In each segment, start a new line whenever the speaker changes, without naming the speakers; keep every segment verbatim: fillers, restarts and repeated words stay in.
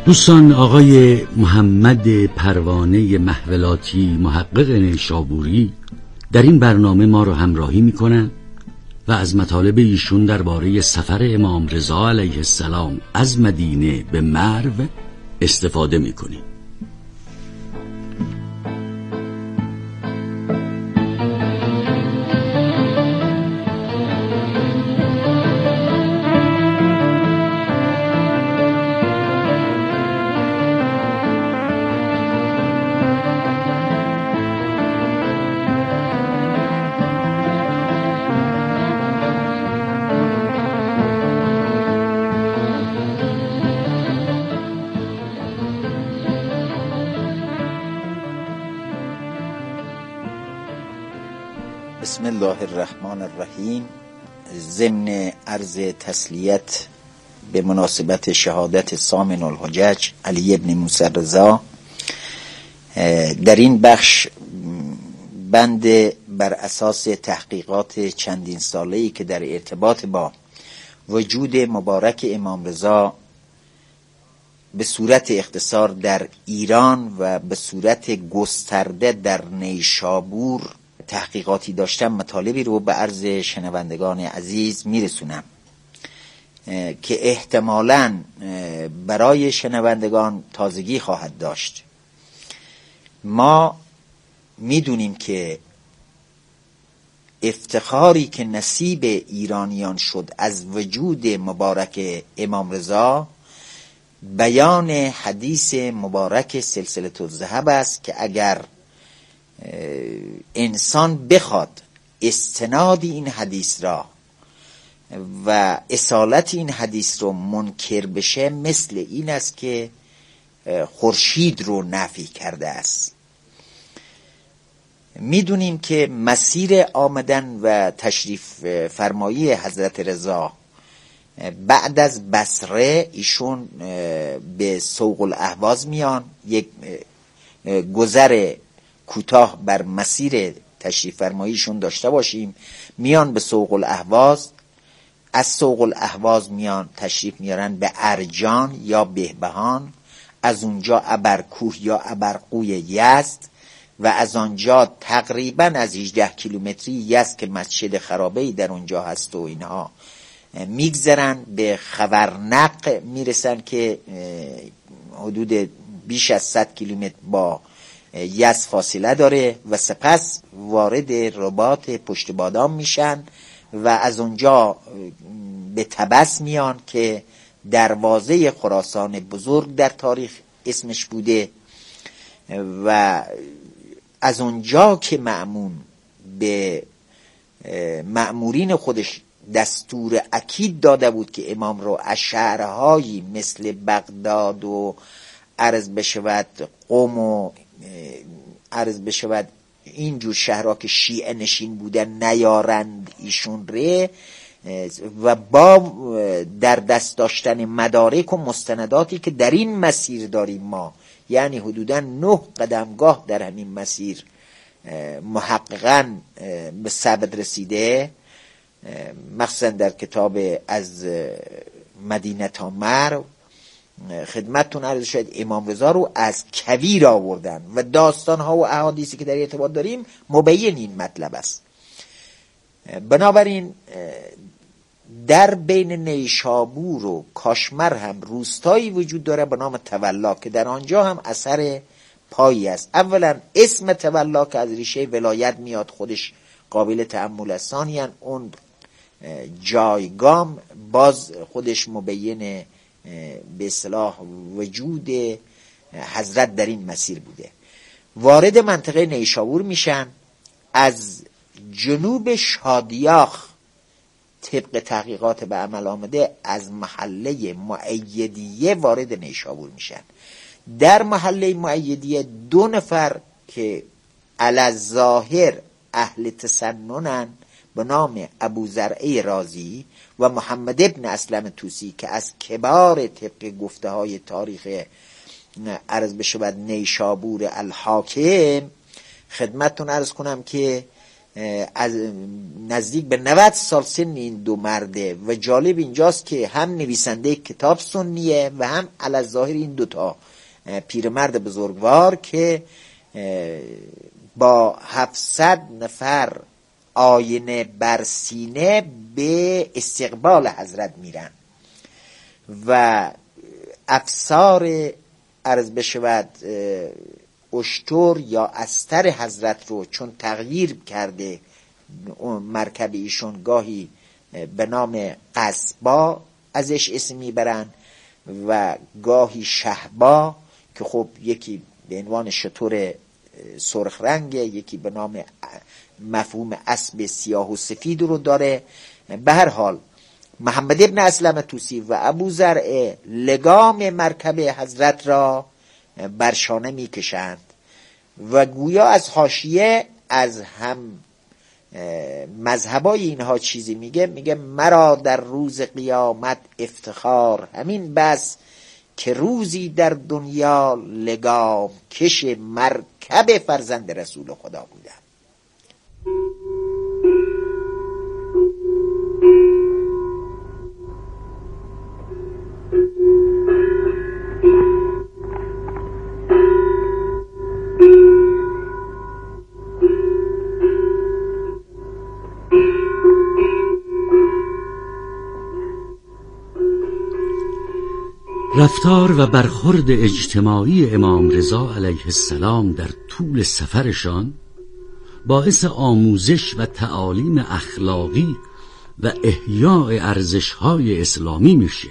دوستان، آقای محمد پروانه محولاتی محقق نیشابوری در این برنامه ما رو همراهی میکنن و از مطالب ایشون درباره سفر امام رضا علیه السلام از مدینه به مرو استفاده میکنیم.
بسم الله الرحمن الرحیم. ضمن عرض تسلیت به مناسبت شهادت ثامن الحجج علی ابن موسی رضا، در این بخش بند بر اساس تحقیقات چندین ساله‌ای که در ارتباط با وجود مبارک امام رضا به صورت اختصار در ایران و به صورت گسترده در نیشابور تحقیقاتی داشتم، مطالبی رو به عرض شنوندگان عزیز میرسونم که احتمالاً برای شنوندگان تازگی خواهد داشت. ما میدونیم که افتخاری که نصیب ایرانیان شد از وجود مبارک امام رضا بیان حدیث مبارک سلسله الذهب است که اگر انسان بخواد استناد این حدیث را و اصالت این حدیث رو منکر بشه، مثل این است که خورشید رو نفی کرده است. میدونیم که مسیر آمدن و تشریف فرمایی حضرت رضا بعد از بصره ایشون به سوق الاهواز میان. یک گذر کوتاه بر مسیر تشریف فرماییشون داشته باشیم. میان به سوق الاهواز، از سوق الاهواز میان تشریف میارن به ارجان یا بهبهان، از اونجا ابرکوه یا ابرقوی یزد و از آنجا تقریبا از هجده کیلومتری یزد که مسجد خرابه‌ای در اونجا هست و اینها میگذرن به خورنق میرسن که حدود بیش از صد کیلومتر با یزد فاصله داره و سپس وارد رباط پشت بادام میشن و از اونجا به طبس میان که دروازه خراسان بزرگ در تاریخ اسمش بوده و از اونجا که مأمون به مأمورین خودش دستور اکید داده بود که امام رو از شهرهایی مثل بغداد و عرض بشود قم و عرض بشود اینجور شهرها که شیعه نشین بودن نیارند ایشون ره و با در دست داشتن مدارک و مستنداتی که در این مسیر داریم ما، یعنی حدوداً نه قدمگاه در همین مسیر محققاً به ثبت رسیده، مخصوصاً در کتاب از مدینه تا مرو خدمتتون عرض شد امام رضا رو از کویر آوردن و داستانها و احادیثی که در ارتباط داریم مبین این مطلب است. بنابراین در بین نیشابور و کاشمر هم روستایی وجود داره به نام تولا که در آنجا هم اثر پایی است. اولا اسم تولا که از ریشه ولایت میاد خودش قابل تأمل است. ثانیاً اون جایگام باز خودش مبین به اصطلاح وجود حضرت در این مسیر بوده. وارد منطقه نیشابور میشن، از جنوب شادیاخ طبق تحقیقات به عمل آمده از محله مؤیدیه وارد نیشابور میشن. در محله مؤیدیه دو نفر که علی الظاهر اهل تسننن به نام ابو زرعه رازی و محمد ابن اسلم توسی که از کبار طبق گفته های تاریخ عرض بشود نیشابور الحاکم، خدمتتون عرض کنم که از نزدیک به نود سال سن این دو مرده و جالب اینجاست که هم نویسنده کتاب سنیه و هم علی‌الظاهر این دوتا پیرمرد بزرگوار که با هفتصد نفر آینه بر سینه به استقبال حضرت میرن و افسار عرض بشود اشتر یا استر حضرت رو چون تغییر کرده مرکب ایشون گاهی به نام قصبا ازش اسم میبرن و گاهی شهبا که خب یکی به عنوان شتر سرخ رنگ، یکی به نام مفهوم اسب سیاه و سفید رو داره. به هر حال محمد ابن اسلم طوسی و ابو زرع لگام مرکب حضرت را برشانه میکشند و گویا از حاشیه از هم مذهبای اینها چیزی میگه، میگه مرا در روز قیامت افتخار همین بس که روزی در دنیا لگام کش مرکب فرزند رسول خدا بودم.
رفتار و برخورد اجتماعی امام رضا علیه السلام در طول سفرشان باعث آموزش و تعالیم اخلاقی و احیاء ارزش‌های اسلامی میشه.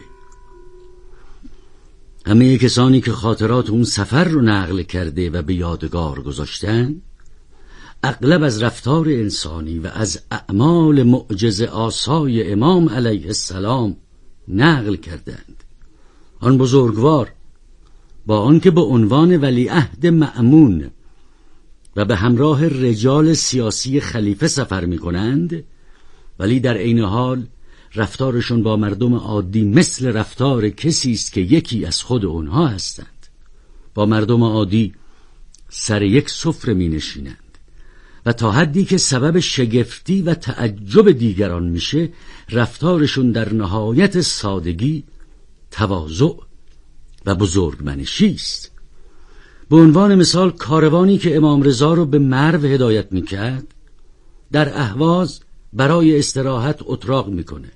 همه کسانی که خاطرات اون سفر رو نقل کرده و به یادگار گذاشتن اغلب از رفتار انسانی و از اعمال معجزه آسای امام علیه السلام نقل کردند. آن بزرگوار با آنکه به عنوان ولیعهد مأمون و به همراه رجال سیاسی خلیفه سفر می کنند، ولی در عین حال رفتارشون با مردم عادی مثل رفتار کسی است که یکی از خود اونها هستند. با مردم عادی سر یک سفره می نشینند و تا حدی که سبب شگفتی و تعجب دیگران میشه رفتارشون در نهایت سادگی، تواضع و بزرگمنشی است. به عنوان مثال کاروانی که امام رضا رو به مرو هدایت میکرد در اهواز برای استراحت اتراق میکنه.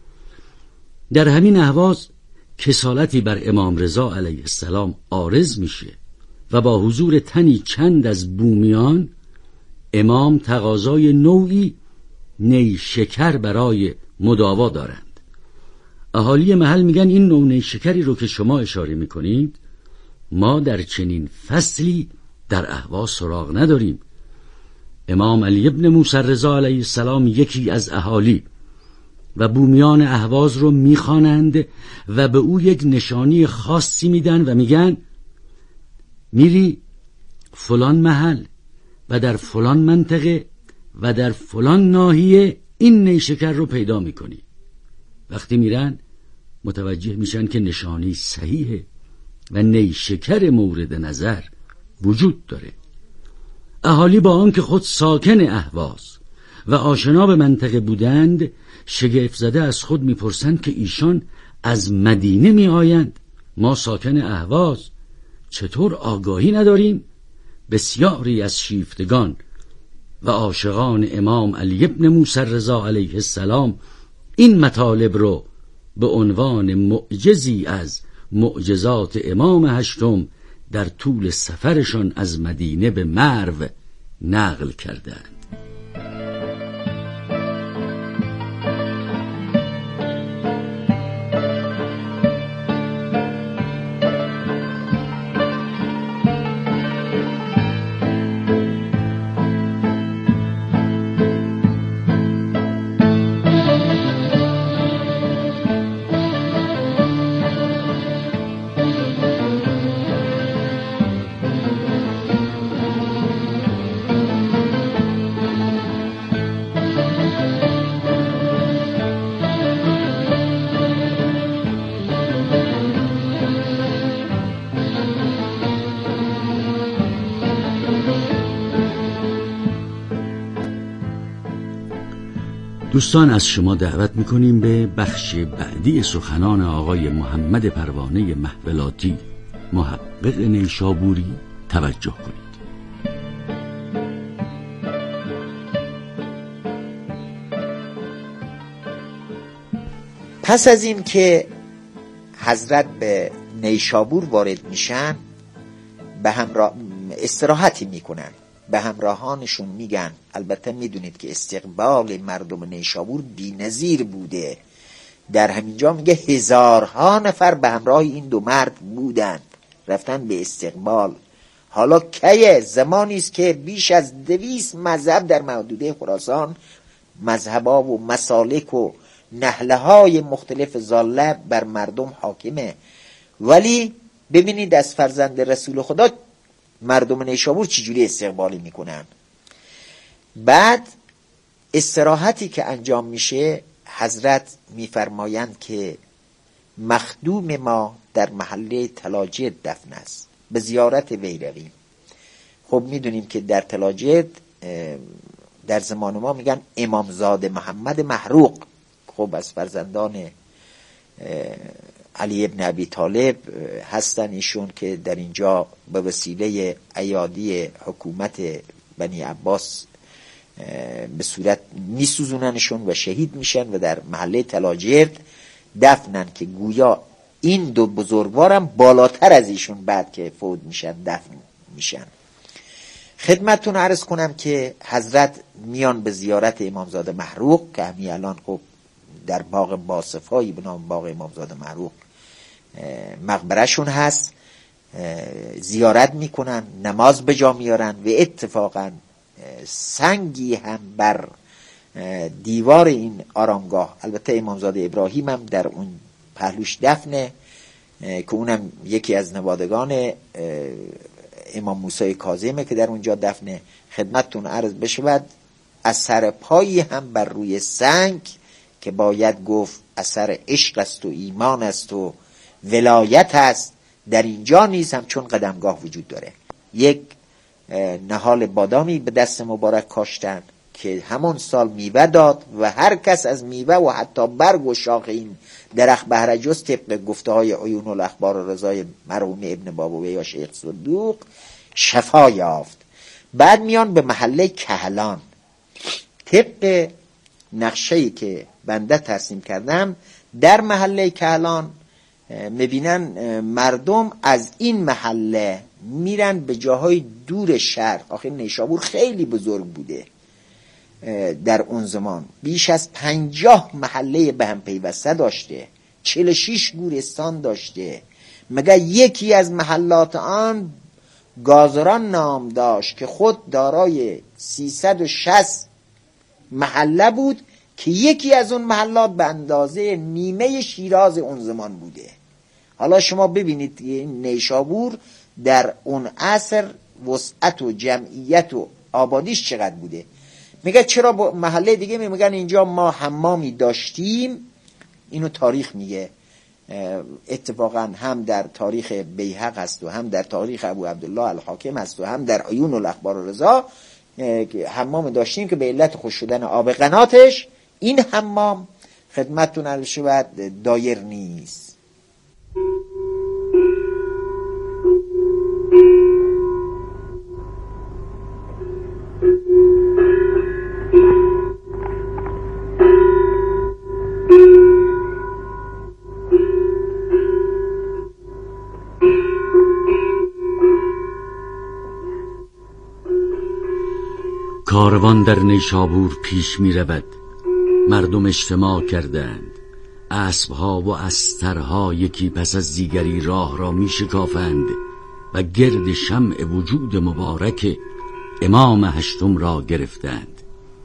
در همین اهواز کسالتی بر امام رضا علیه السلام عارض میشه و با حضور تنی چند از بومیان امام تقاضای نوعی نیشکر برای مداوا دارند. اهالی محل میگن این نوع نیشکری رو که شما اشاره میکنید ما در چنین فصلی در اهواز سراغ نداریم. امام علی ابن موسی رضا علیه السلام یکی از اهالی و بومیان اهواز رو میخوانند و به او یک نشانی خاصی میدن و میگن میری فلان محل و در فلان منطقه و در فلان ناحیه این نیشکر رو پیدا میکنی. وقتی میرن متوجه میشن که نشانی صحیحه و نیشکر مورد نظر وجود داره. اهالی با آنکه خود ساکن اهواز و آشنا به منطقه بودند شگفت زده از خود میپرسند که ایشان از مدینه میآیند، ما ساکن اهواز چطور آگاهی نداریم؟ بسیاری از شیفتگان و عاشقان امام علی ابن موسی رضا علیه السلام این مطالب رو به عنوان معجزی از معجزات امام هشتم در طول سفرشان از مدینه به مرو نقل کردند. دوستان، از شما دعوت میکنیم به بخش بعدی سخنان آقای محمد پروانه محولاتی محقق نیشابوری توجه کنید.
پس از این که حضرت به نیشابور وارد میشن، به همراه استراحتی میکنن، به همراهانشون میگن، البته میدونید که استقبال مردم نیشابور بی‌نظیر بوده، در همینجا میگه هزارها نفر به همراه این دو مرد بودن، رفتن به استقبال. حالا کیه؟ زمانی است که بیش از دویست مذهب در محدوده خراسان، مذهبا و مسالک و نهله های مختلف ضاله بر مردم حاکمه. ولی ببینید از فرزند رسول خدا مردم نیشابور چجوری استقبالی میکنن. بعد استراحتی که انجام میشه، حضرت میفرمایند که مخدوم ما در محله تلاجد دفن است، به زیارت وی رویم. خب میدونیم که در تلاجد در زمان ما میگن امامزاده محمد محروق، خب از فرزندان علی ابن ابی طالب هستن ایشون، که در اینجا به وسیله ایادی حکومت بنی عباس به صورت میسوزوننشون و شهید میشن و در محله تلاجرد دفنن، که گویا این دو بزرگوارم بالاتر از ایشون بعد که فوت میشن دفن میشن. خدمتتون عرض کنم که حضرت میان به زیارت امامزاده محروق که همین الان خب در باغ باصفایی به نام باغ امامزاده محروق مقبرشون هست، زیارت میکنن، نماز به جا میارن و اتفاقا سنگی هم بر دیوار این آرامگاه، البته امامزاده ابراهیم هم در اون پهلوش دفنه که اونم یکی از نوادگان امام موسی کاظمه که در اونجا دفنه. خدمتتون عرض بشود اثر پایی هم بر روی سنگ که باید گفت اثر عشق است و ایمان است و ولایت است، در اینجا نیز هم چون قدمگاه وجود داره. یک نهال بادامی به دست مبارک کاشتن که همون سال میوه داد و هر کس از میوه و حتی برگ و شاخ این درخت بهره جز طبق گفته های عیون الاخبار و رضای مرحوم ابن بابویه یا شیخ صدوق شفا یافت. بعد میان به محله کهلان، طبق نقشه‌ای که بنده ترسیم کردم در محله کهلان میبینن مردم از این محله میرن به جاهای دور شهر. آخه نیشابور خیلی بزرگ بوده، در اون زمان بیش از پنجاه محله به هم پیوسته داشته، چهل و شش گورستان داشته. مگر یکی از محلات آن گازران نام داشت که خود دارای سیصد و شصت محله بود که یکی از اون محلات به اندازه نیمه شیراز اون زمان بوده. حالا شما ببینید این نیشابور در اون عصر وسعت و جمعیت و آبادیش چقدر بوده. میگه چرا با محله دیگه میگن اینجا ما حمامی داشتیم، اینو تاریخ میگه. اتفاقا هم در تاریخ بیهق هست و هم در تاریخ ابو عبدالله الحاکم هست و هم در عیون الاخبار و رضا حمام داشتیم که به علت خوش شدن آب قناتش این حمام خدمتتون عرض شود دایر نیست.
کاروان در نیشابور پیش می رود، مردم اجتماع کردند، اسبها و استرها یکی پس از دیگری راه را می شکافند و گرد شمع وجود مبارک امام هشتم را گرفتند.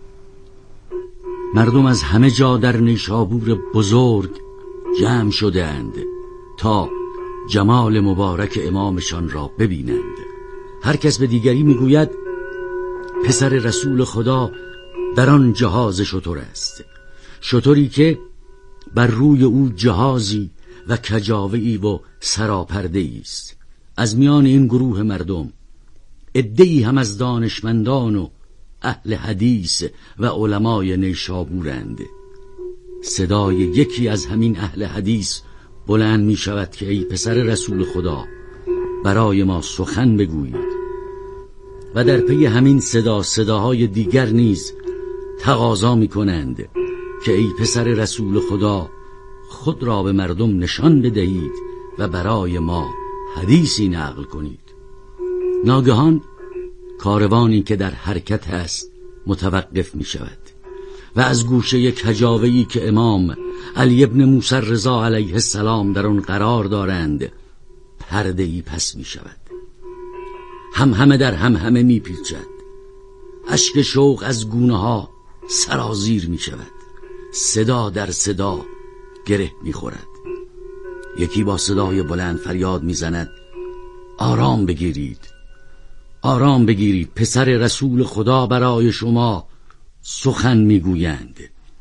مردم از همه جا در نیشابور بزرگ جمع شدند تا جمال مبارک امامشان را ببینند. هر کس به دیگری می گوید پسر رسول خدا در آن جهاز شتر است، شتری که بر روی او جهازی و کجاوه‌ای و سراپرده‌ای است. از میان این گروه مردم عده‌ای هم از دانشمندان و اهل حدیث و علمای نیشابورند. صدای یکی از همین اهل حدیث بلند می شود که ای پسر رسول خدا، برای ما سخن بگویید. و در پی همین صدا صداهای دیگر نیز تقاضا می کنند که ای پسر رسول خدا، خود را به مردم نشان بدهید و برای ما حدیثی نقل کنید. ناگهان کاروانی که در حرکت است متوقف می شود و از گوشه کجاوه‌ای که امام علی ابن موسی رضا علیه السلام در آن قرار دارند پرده‌ای پس می شود. هم همه در هم همه می پیچد. اشک شوق از گونه ها سرازیر می شود. صدا در صدا گره می خورد. یکی با صدای بلند فریاد می زند آرام بگیرید، آرام بگیرید، پسر رسول خدا برای شما سخن می گویند.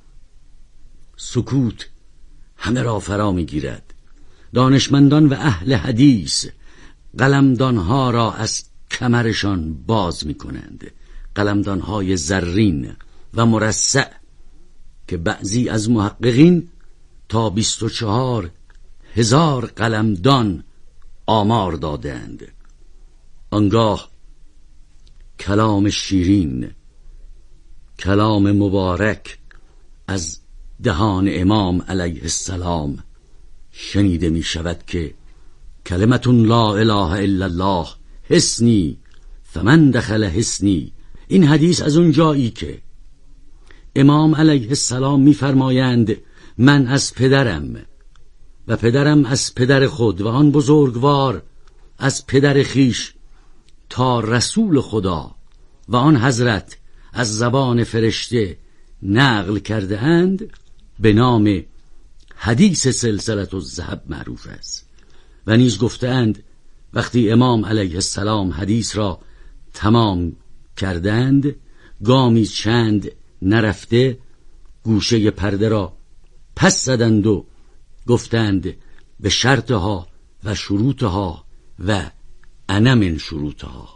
سکوت همه را فرا می گیرد. دانشمندان و اهل حدیث قلمدانها را از کمرشان باز می کنند. قلمدانهای زرین و مرصع که بعضی از محققین تا بیست و چهار هزار قلمدان آمار دادند. آنگاه کلام شیرین، کلام مبارک از دهان امام علیه السلام شنیده می شود که کلمت لا اله الا الله حسنی فمن دخل حسنی. این حدیث از اون جایی که امام علیه السلام می فرمایند من از پدرم و پدرم از پدر خود و آن بزرگوار از پدر خیش تا رسول خدا و آن حضرت از زبان فرشته نقل کرده اند، به نام حدیث سلسلة الذهب معروف است. و نیز گفتند وقتی امام علیه السلام حدیث را تمام کردند، گامی چند نرفته گوشه پرده را پس زدند و گفتند به شرطها و شروطها و انا من شروطها.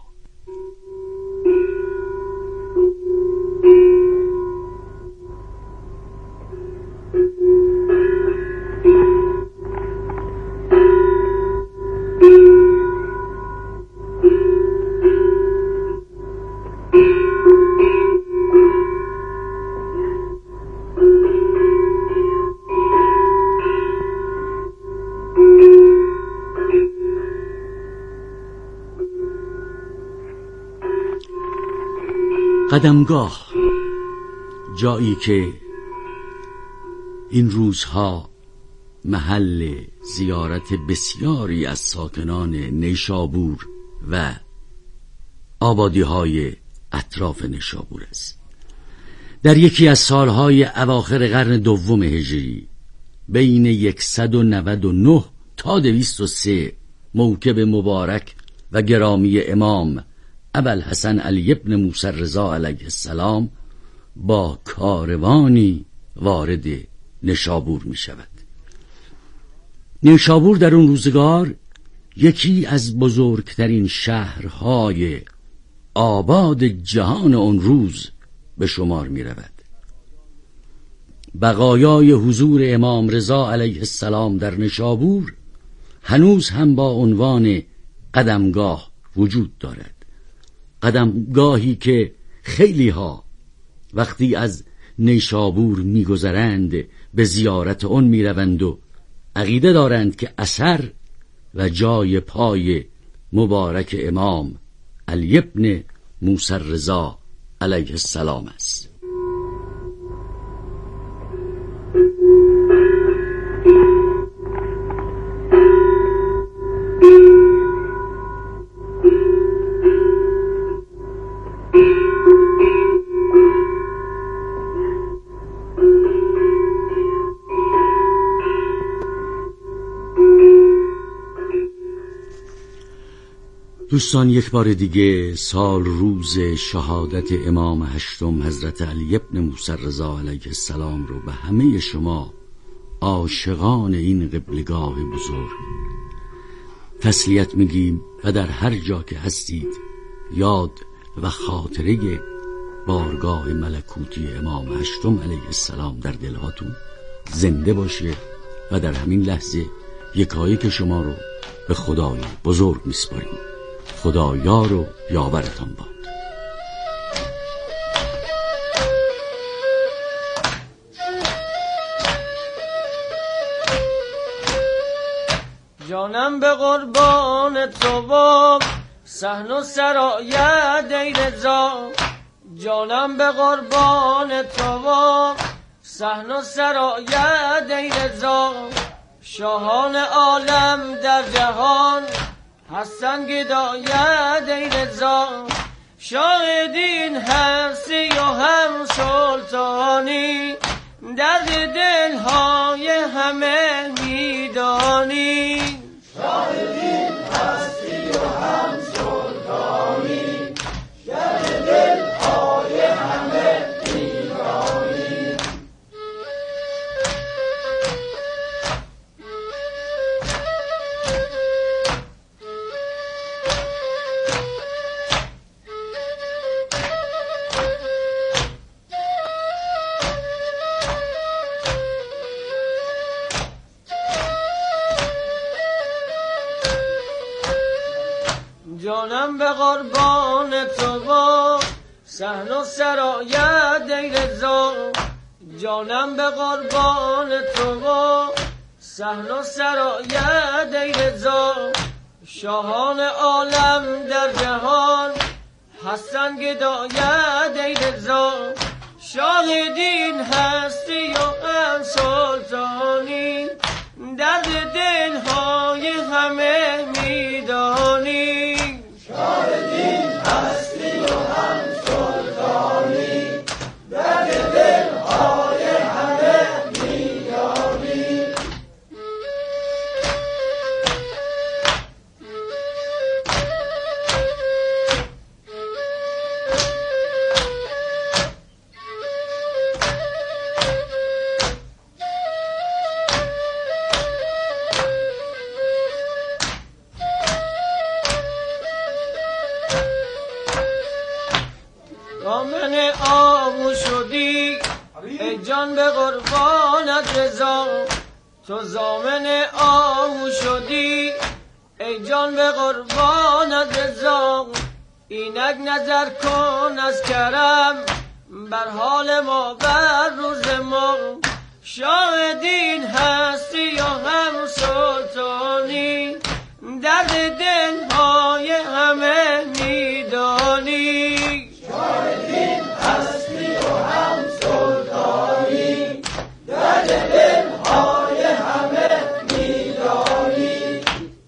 قدمگاه، جایی که این روزها محل زیارت بسیاری از ساکنان نیشابور و آبادی‌های اطراف نیشابور است. در یکی از سالهای اواخر قرن دوم هجری بین صد و نود و نه تا دویست و سه موکب مبارک و گرامی امام ابوالحسن علی ابن موسی رضا علیه السلام با کاروانی وارد نیشابور می شود. نیشابور در اون روزگار یکی از بزرگترین شهرهای آباد جهان اون روز به شمار می رود. بقایای حضور امام رضا علیه السلام در نیشابور هنوز هم با عنوان قدمگاه وجود دارد. قدمگاهی که خیلی ها وقتی از نیشابور میگذرند به زیارت آن میروند و عقیده دارند که اثر و جای پای مبارک امام علی ابن موسی رضا علیه السلام است. دوستان، یک بار دیگه سال روز شهادت امام هشتم حضرت علی ابن موسی رضا علیه السلام رو به همه شما عاشقان این قبلگاه بزرگ تسلیت میگیم و در هر جا که هستید یاد و خاطره بارگاه ملکوتی امام هشتم علیه السلام در دلهاتون زنده باشه و در همین لحظه یکایک شما رو به خدای بزرگ میسپاریم. خدا یار و یاورتان باد.
جانم به قربان تو و صحن و سرایت ای رضا، جانم به قربان تو و صحن و سرایت ای رضا. شاهان عالم در جهان هستن گدایت ای رضا. شاهدین هستی و هم سلطانی، درد دلهای همه میدانی.
شاهدین هستی و هم سلطانی، درد دلهای همه میدانی.
جانم به قربان تو و صحن و سرایت ای رضا، جانم به قربان تو و صحن و سرایت ای رضا. شاهان عالم در جهان هستن گدایت ای رضا. شاهدین هستی و هم سلطانی، درد دلهای همه میدانی.
شاهدین هستی و هم سلطانی، درد دلهای همه میدانی.
دامن آبو شدی ای جان به قربانت رضا. تو زامن آهو شدی ای جان به قربانت رضا. اینک نظر کن از کرم بر حال ما بر روز ما. شاهدین هستی و هم سلطانی، درد دلهای همه میدانی.
شاهدین هستی و هم سلطانی، درد دلهای همه میدانی.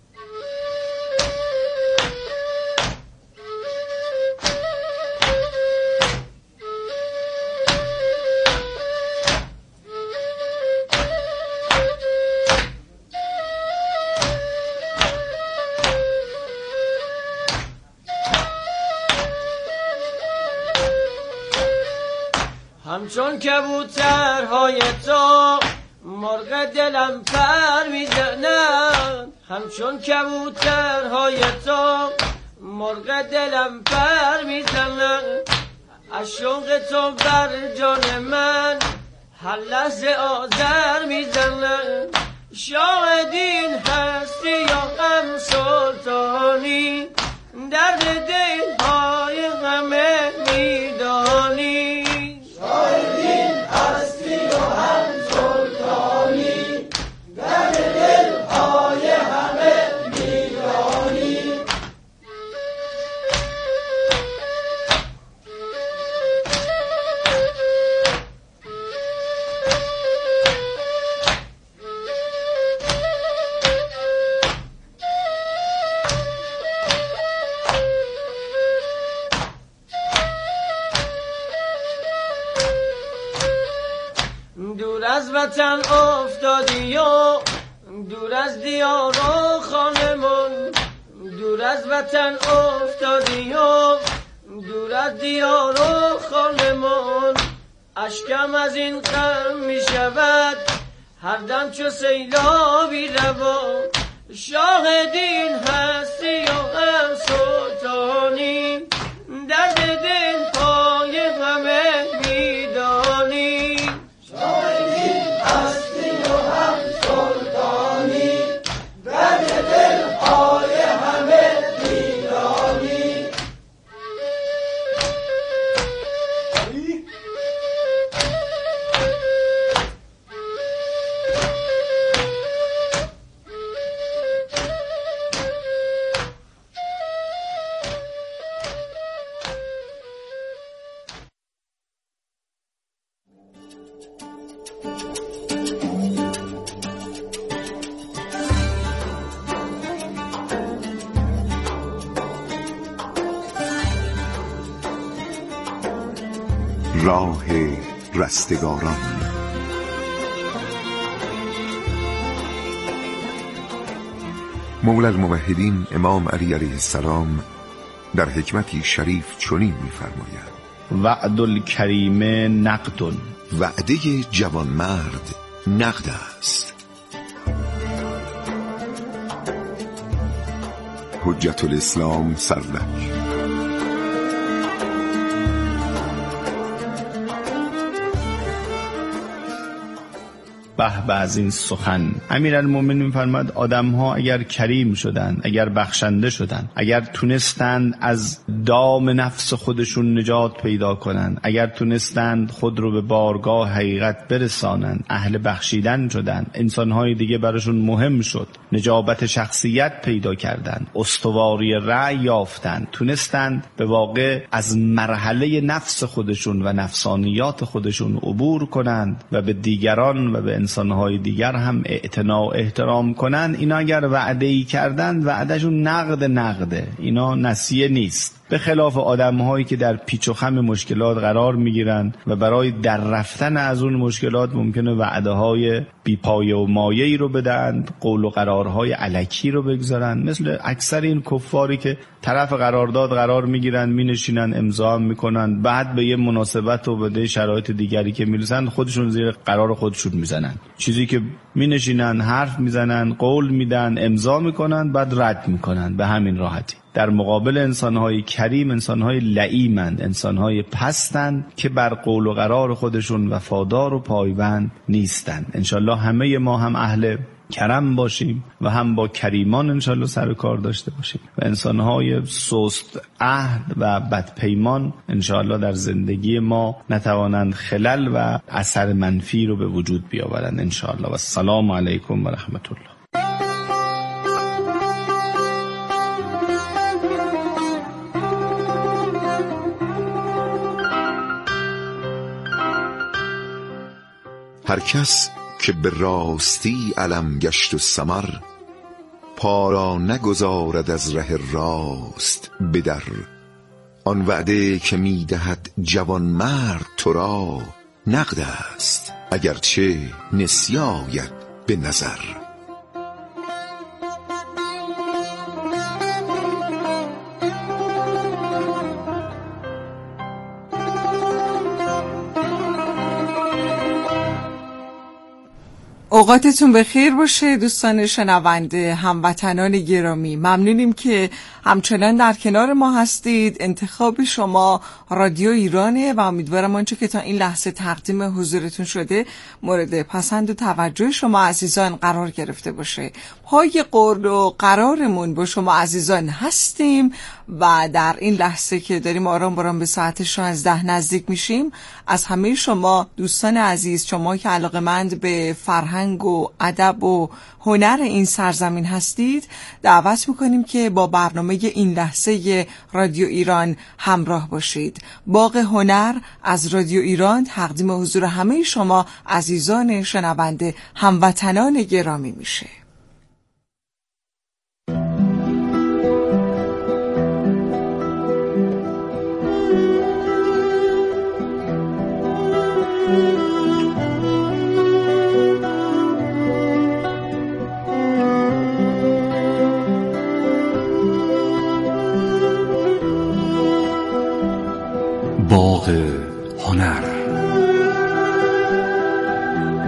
همچون کبوترهای تو مرغ دلم پر میزنند. همچون کبوترهای تو مرغ دلم پر میزنند. از شوق تو بر جان من هر لحظه آذر میزنند. شاهدین هستی و هم سلطانی، درد دلهای همه میدانی.
شاهدین هستی و هم سلطانی، درد دلهای همه میدانی.
دور از وطن افتادی و دور از دیار و خانمون. دور از وطن افتادی و دور از دیار و خانمون. اشکم از این غم می شود هر دم چو سیلابی روان. شاهدین هستی و هم سلطانی، درد دلهای هم
راه رستگاران. مولا الموحدین امام علی علیه السلام در حکمتی شریف چنین می‌فرماید:
وعد الکریم نقد.
وعده جوانمرد نقد است. حجت الاسلام سرلک.
به به از این سخن. امیرالمومنین می‌فرماد آدم‌ها اگر کریم شدند، اگر بخشنده شدند، اگر تونستند از دام نفس خودشون نجات پیدا کنند، اگر تونستند خود رو به بارگاه حقیقت برسانند، اهل بخشیدن شدند، انسان‌های دیگه براشون مهم شد، نجابت شخصیت پیدا کردند، استواری رأی یافتند، تونستند به واقع از مرحله نفس خودشون و نفسانیات خودشون عبور کنند و به دیگران و به انسان‌های دیگر هم اعتنا و احترام کنند. اینا اگر وعده‌ای کردند، وعدهشون نقد نقده، اینا نسیه نیست. به خلاف آدم‌هایی که در پیچ و خم مشکلات قرار می‌گیرند و برای در رفتن از اون مشکلات ممکنه وعده‌های بی‌پایه و مایه‌ای رو بدند، قول و قرارهای الکی رو بگذارن، مثل اکثر این کفاری که طرف قرارداد قرار می‌گیرن، می‌نشینن، امضا می‌کنن، بعد به یه مناسبت و به شرایط دیگری که می‌رسن خودشون زیر قرار خودشون میزنن. چیزی که می‌نشینن حرف میزنن، قول میدن، امضا می‌کنن، بعد رد می‌کنن به همین راحتی. در مقابل انسان‌های کریم انسان‌های لئیمند، انسان‌های پستند که بر قول و قرار خودشون وفادار و پایبند نیستند. انشالله همه ما هم اهل کرم باشیم و هم با کریمان انشالله سر و کار داشته باشیم و انسان‌های سست عهد و بدپیمان انشالله در زندگی ما نتوانند خلل و اثر منفی رو به وجود بیاورند انشالله. و السلام علیکم و رحمت الله.
هر کس که به راستی علم گشت و ثمر، پا را نگذارد از ره راست بدر. آن وعده که میدهد جوان مرد تو را، نقد است اگرچه نسیه آید به نظر.
اوقاتتون بخیر باشه دوستان شنونده، هموطنان گرامی. ممنونیم که همچنان در کنار ما هستید. انتخاب شما رادیو ایرانه و امیدوارم آنچه که تا این لحظه تقدیم حضورتون شده مورد پسند و توجه شما عزیزان قرار گرفته باشه. پای قول و قرارمون با شما عزیزان هستیم و در این لحظه که داریم آرام برام به ساعت شانزده نزدیک میشیم، از همه شما دوستان عزیز، شما که علاقه‌مند به فرهنگ و ادب و هنر این سرزمین هستید، دعوت میکنیم که با برنامه این لحظه رادیو ایران همراه باشید. باغ هنر از رادیو ایران تقدیم حضور همه شما عزیزان شنونده، هموطنان گرامی میشه.
باغ هنر.